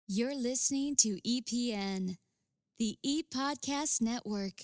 You're listening to EPN, the ePodcast Network.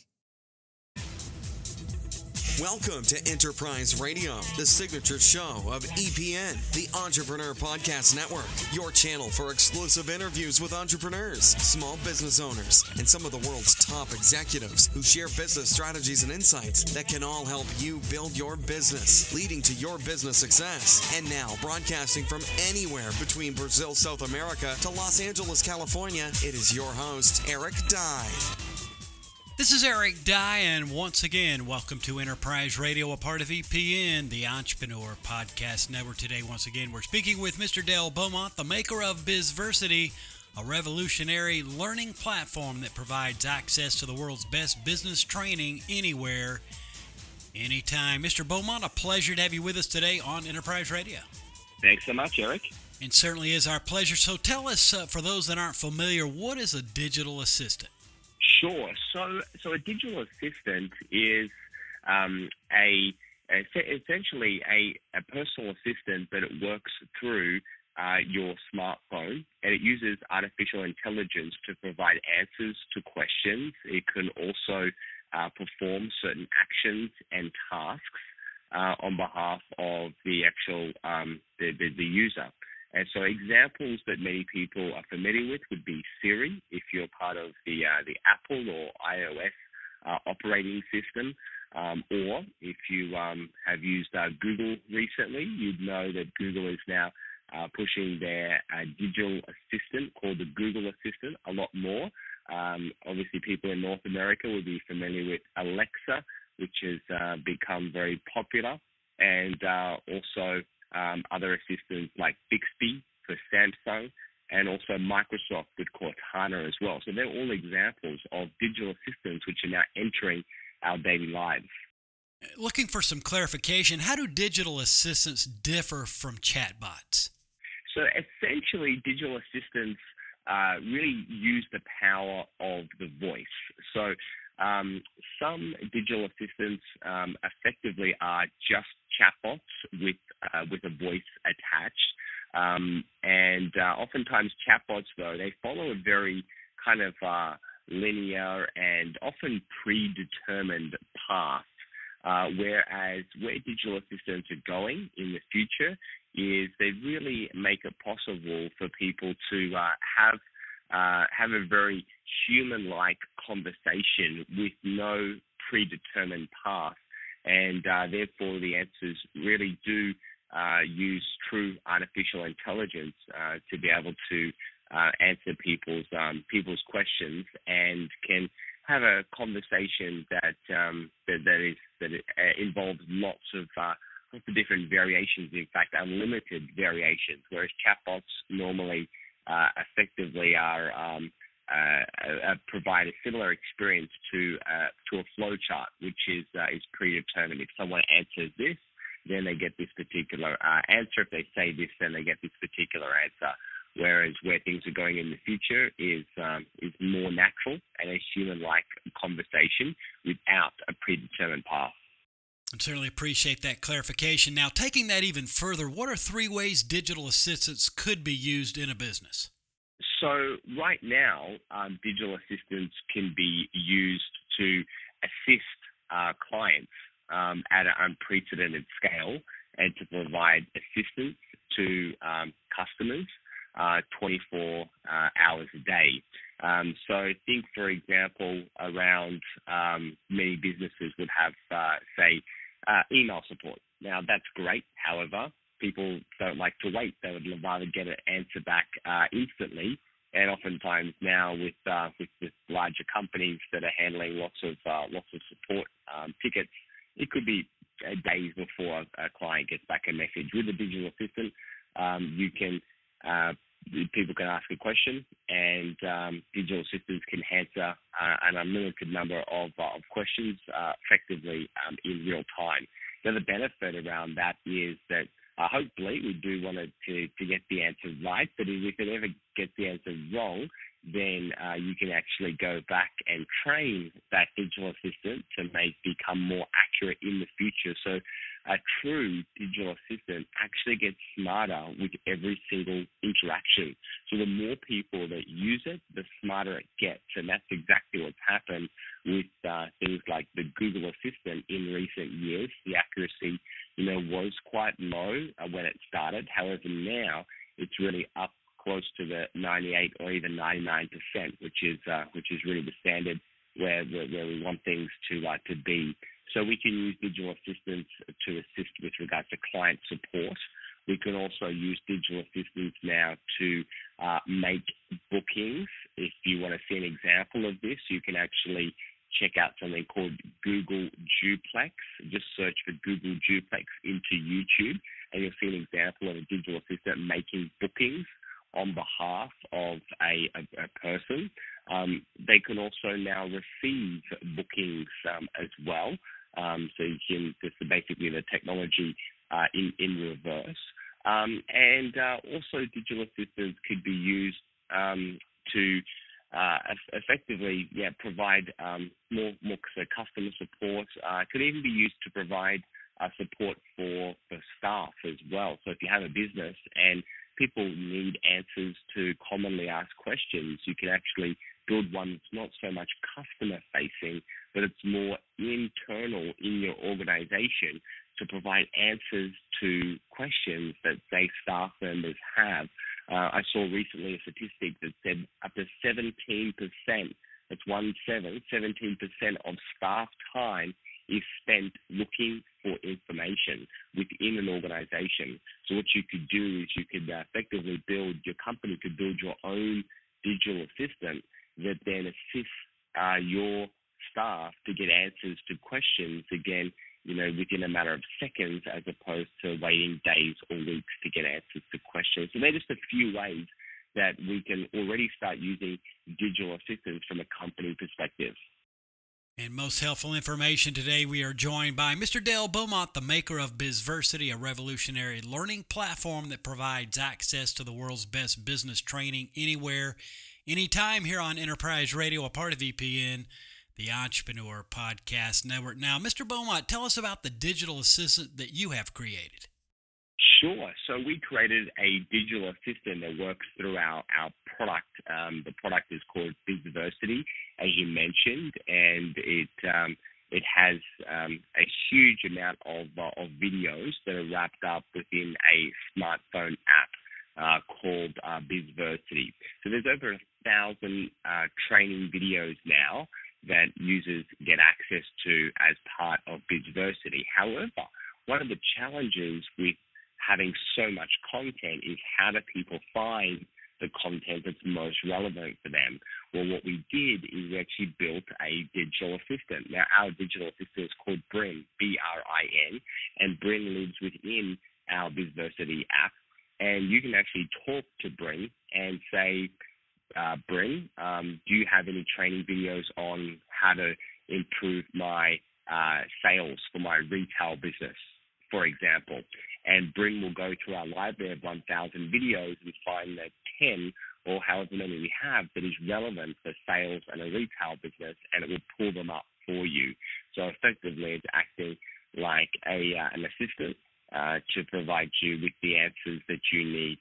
Welcome to Enterprise Radio, the signature show of EPN, the Entrepreneur Podcast Network, your channel for exclusive interviews with entrepreneurs, small business owners, and some of the world's top executives who share business strategies and insights that can all help you build your business, leading to your business success. And now, broadcasting from anywhere between Brazil, South America to Los Angeles, California, it is your host, Eric Dye. This is Eric Dye, and once again, welcome to Enterprise Radio, a part of EPN, the Entrepreneur Podcast Network. Today, once again, we're speaking with Mr. Dale Beaumont, the maker of BizVersity, a revolutionary learning platform that provides access to the world's best business training anywhere, anytime. Mr. Beaumont, a pleasure to have you with us today on Enterprise Radio. Thanks so much, Eric. It certainly is our pleasure. So tell us, for those that aren't familiar, what is a digital assistant? Sure. So a digital assistant is essentially a personal assistant, but it works through your smartphone, and it uses artificial intelligence to provide answers to questions. It can also perform certain actions and tasks on behalf of the actual the user. And so examples that many people are familiar with would be Siri, if you're part of the Apple or iOS operating system, or if you have used Google recently, you'd know that Google is now pushing their digital assistant called the Google Assistant a lot more. Obviously, people in North America will be familiar with Alexa, which has become very popular, and also other assistants like Bixby for Samsung, and also Microsoft with Cortana as well. So they're all examples of digital assistants which are now entering our daily lives. Looking for some clarification, how do digital assistants differ from chatbots? So essentially, digital assistants really use the power of the voice. So some digital assistants effectively are just chatbots with a voice attached, and oftentimes chatbots, though, they follow a very kind of linear and often predetermined path. Whereas where digital assistants are going in the future is they really make it possible for people to have a very human-like conversation with no predetermined path, and therefore the answers really do use true artificial intelligence to be able to answer people's questions, and can have a conversation that involves lots of different variations. In fact, unlimited variations. Whereas chatbots normally effectively provide a similar experience to a flow chart, which is predetermined. If someone answers this, then they get this particular answer. If they say this, then they get this particular answer. Whereas where things are going in the future is more natural and a human-like conversation without a predetermined path. I certainly appreciate that clarification. Now, taking that even further, what are 3 ways digital assistants could be used in a business? So right now, digital assistants can be used to assist clients at an unprecedented scale, and to provide assistance to customers 24 hours a day. So think, for example, around many businesses would have, say, email support. Now, that's great. However, people don't like to wait. They would rather get an answer back instantly. And oftentimes now with larger companies that are handling lots of support tickets, it could be days before a client gets back a message. With a digital assistant, people can ask a question, and digital assistants can answer an unlimited number of questions effectively in real time. Now, the benefit around that is that hopefully we do want to get the answer right, but if it ever gets the answer wrong, then you can actually go back and train that digital assistant to become more accurate in the future. So a true digital assistant actually gets smarter with every single interaction. So the more people that use it, the smarter it gets. And that's exactly what's happened with things like the Google Assistant in recent years. The accuracy, was quite low when it started. However, now it's really up close to the 98 or even 99%, which is really the standard where we want things to be. So we can use digital assistants to assist with regards to client support. We can also use digital assistants now to make bookings. If you want to see an example of this, you can actually check out something called Google Duplex. Just search for Google Duplex into YouTube, and you'll see an example of a digital assistant making bookings on behalf of a person. They can also now receive bookings as well. So you can, this is basically the technology in reverse. And also digital assistants could be used to effectively provide more customer support. Could even be used to provide support for staff as well. So if you have a business and people need answers to commonly asked questions, you can actually build one that's not so much customer facing, but it's more internal in your organization to provide answers to questions that, say, staff members have. I saw recently a statistic that said up to 17%, that's 17% of staff time is spent looking for information within an organization. So what you could do is you could effectively your company could build your own digital assistant that then assists your staff to get answers to questions, again, within a matter of seconds, as opposed to waiting days or weeks to get answers to questions. So they're just a few ways that we can already start using digital assistants from a company perspective. And most helpful information today, we are joined by Mr. Dale Beaumont, the maker of Bizversity, a revolutionary learning platform that provides access to the world's best business training anywhere, anytime, here on Enterprise Radio, a part of EPN, the Entrepreneur Podcast Network. Now, Mr. Beaumont, tell us about the digital assistant that you have created. Sure. So we created a digital assistant that works through our product. The product is called Bizversity, as you mentioned, and it has a huge amount of videos that are wrapped up within a smartphone app called Bizversity. So there's over 1,000 training videos now that users get access to as part of Bizversity. However, one of the challenges with having so much content is how do people find the content that's most relevant for them? Well, what we did is we actually built a digital assistant. Now, our digital assistant is called Brin, B-R-I-N, and Brin lives within our Bizversity app. And you can actually talk to Brin and say, Brin, do you have any training videos on how to improve my sales for my retail business, for example? And Brin will go through our library of 1,000 videos and find that 10 or however many we have that is relevant for sales and a retail business, and it will pull them up for you. So effectively, it's acting like an assistant to provide you with the answers that you need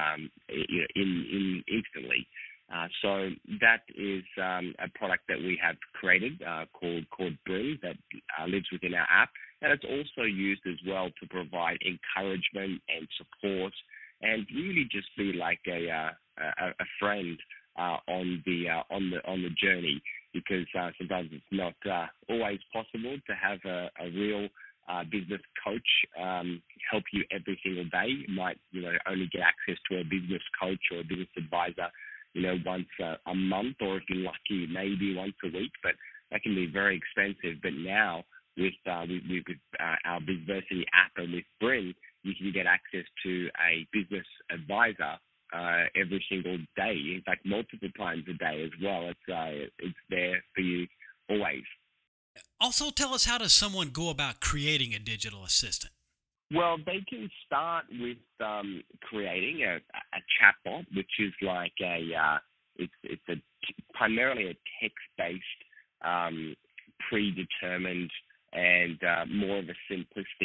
instantly. So that is a product that we have created called Brin that lives within our app. And it's also used as well to provide encouragement and support, and really just be like a friend on the journey, because sometimes it's not always possible to have a real business coach help you every single day. You might only get access to a business coach or a business advisor once a month, or if you're lucky, maybe once a week, but that can be very expensive. But now with our Bizversity app and with Brin, you can get access to a business advisor every single day. In fact, multiple times a day as well. It's there for you always. Also, tell us, how does someone go about creating a digital assistant? Well, they can start with creating a chatbot, which is like it's primarily a text-based, predetermined, and more of a simplistic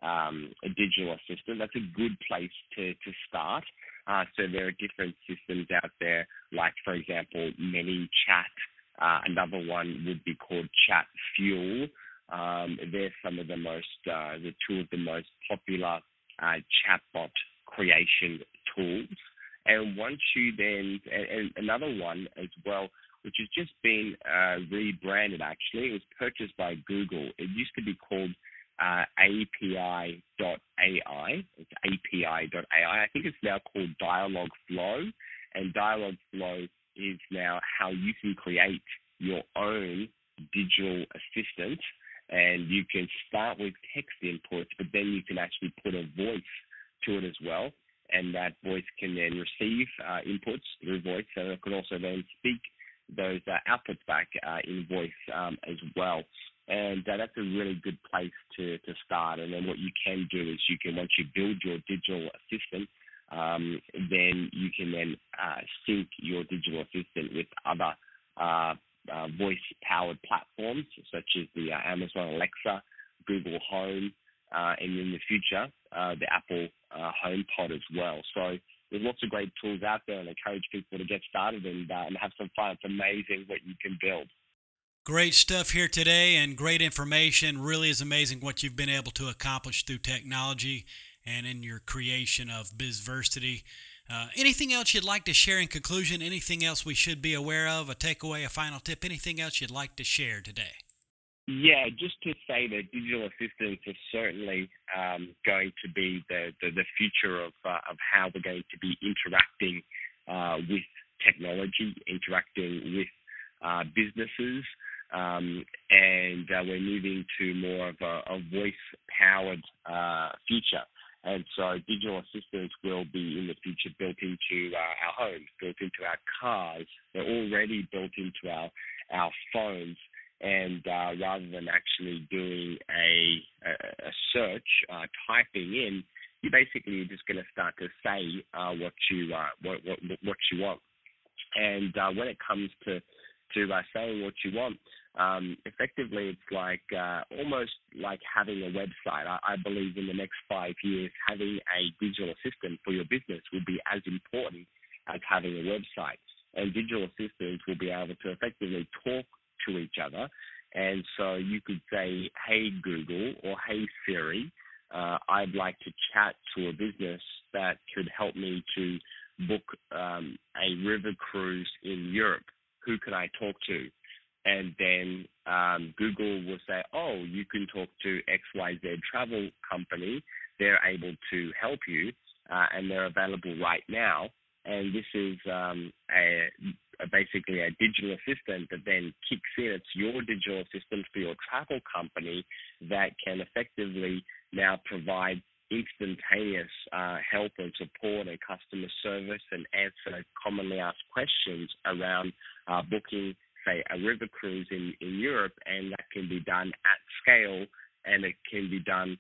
a digital assistant, that's a good place to start. So there are different systems out there, like, for example, ManyChat. Another one would be called ChatFuel. They're some of the two of the most popular chatbot creation tools. And once you then, and another one as well, which has just been rebranded actually. It was purchased by Google. It used to be called API.ai. It's API.ai. I think it's now called Dialogflow. And Dialogflow is now how you can create your own digital assistant. And you can start with text inputs, but then you can actually put a voice to it as well. And that voice can then receive inputs through voice, and it can also then speak those outputs back in voice as well. And that's a really good place to start. And then what you can do is you can, once you build your digital assistant, then you can then sync your digital assistant with other voice-powered platforms such as the Amazon Alexa, Google Home, and in the future, the Apple HomePod as well. So there's lots of great tools out there, and I encourage people to get started and have some fun. It's amazing what you can build. Great stuff here today and great information. Really is amazing what you've been able to accomplish through technology and in your creation of BizVersity. Anything else you'd like to share in conclusion? Anything else we should be aware of? A takeaway, a final tip? Anything else you'd like to share today? Yeah, just to say that digital assistants are certainly going to be the future of how we're going to be interacting with technology, interacting with businesses, and we're moving to more of a voice-powered future. And so digital assistants will be in the future built into our homes, built into our cars. They're already built into our phones. And rather than actually doing a search, typing in, you basically are just going to start to say what you want. And when it comes to saying what you want, effectively it's like almost like having a website. I believe in the next 5 years, having a digital assistant for your business will be as important as having a website. And digital assistants will be able to effectively talk to each other. And so you could say, hey, Google, or hey, Siri, I'd like to chat to a business that could help me to book a river cruise in Europe. Who can I talk to? And then Google will say, oh, you can talk to XYZ travel company. They're able to help you, and they're available right now. And this is basically a digital assistant that then kicks in. It's your digital assistant for your travel company that can effectively now provide instantaneous help and support and customer service and answer commonly asked questions around booking, say, a river cruise in Europe, and that can be done at scale, and it can be done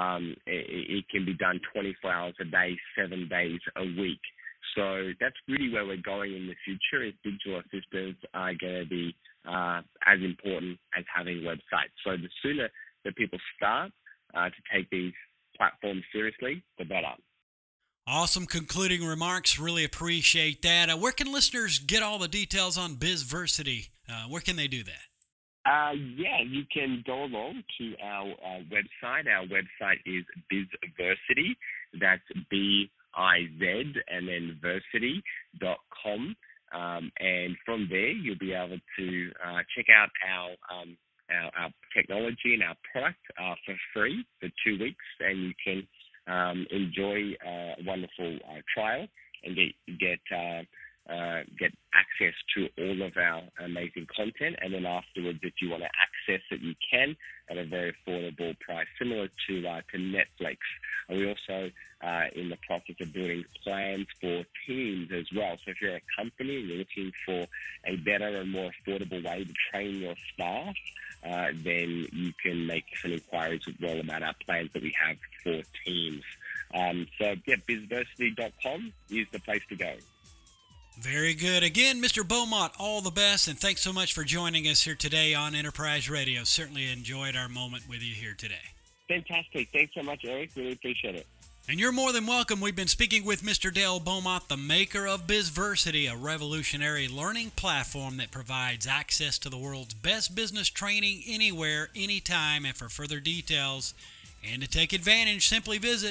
24 hours a day, 7 days a week. So that's really where we're going in the future. Is digital assistants are going to be as important as having websites. So the sooner that people start to take these platforms seriously, the better. Awesome concluding remarks. Really appreciate that. Where can listeners get all the details on BizVersity? Where can they do that? Yeah, you can go along to our website. Our website is BizVersity. That's BIZ and then Versity.com. And from there, you'll be able to check out our technology and our product for free for 2 weeks, and you can enjoy a wonderful trial and get access to all of our amazing content. And then afterwards, if you want to access it, you can at a very affordable price, similar to Netflix. And we also in the process of building plans for teams as well. So if you're a company and you're looking for a better and more affordable way to train your staff, then you can make some inquiries as well about our plans that we have for teams. So yeah, bizversity.com is the place to go. Very good. Again, Mr. Beaumont, all the best, and thanks so much for joining us here today on Enterprise Radio. Certainly enjoyed our moment with you here today. Fantastic. Thanks so much, Eric. Really appreciate it. And you're more than welcome. We've been speaking with Mr. Dale Beaumont, the maker of BizVersity, a revolutionary learning platform that provides access to the world's best business training anywhere, anytime. And for further details and to take advantage, simply visit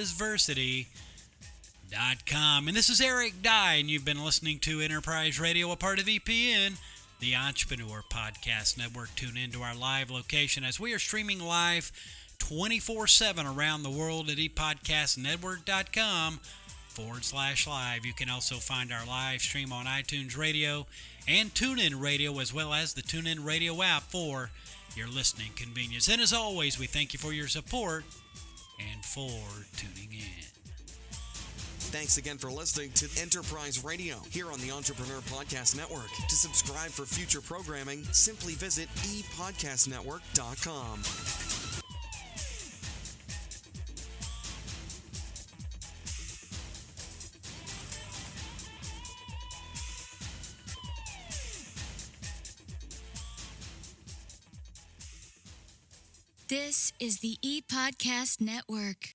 bizversity.com. And this is Eric Dye, and you've been listening to Enterprise Radio, a part of EPN, the Entrepreneur Podcast Network. Tune into our live location as we are streaming live 24/7 around the world at epodcastnetwork.com/live. You can also find our live stream on iTunes Radio and TuneIn Radio, as well as the TuneIn Radio app for your listening convenience. And as always, we thank you for your support and for tuning in. Thanks again for listening to Enterprise Radio here on the Entrepreneur Podcast Network. To subscribe for future programming, simply visit epodcastnetwork.com. This is the ePodcast Network.